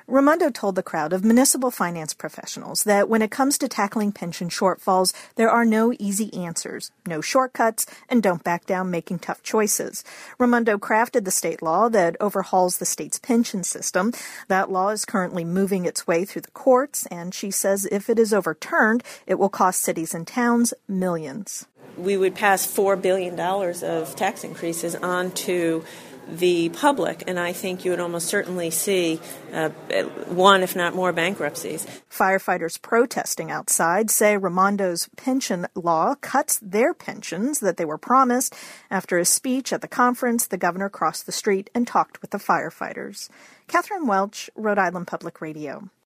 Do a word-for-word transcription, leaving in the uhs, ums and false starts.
Raimondo told the crowd of municipal finance professionals that when it comes to tackling pension shortfalls, there are no easy answers, no shortcuts, and don't back down making tough choices. Raimondo crafted the state law that overhauls the state's pension system. That law is currently moving its way through the courts, and she says if it is overturned, it will cost cities and towns millions. We would pass four billion dollars of tax increases on to the public, and I think you would almost certainly see uh, one, if not more, bankruptcies. Firefighters protesting outside say Raimondo's pension law cuts their pensions that they were promised. After his speech at the conference, the governor crossed the street and talked with the firefighters. Catherine Welch, Rhode Island Public Radio.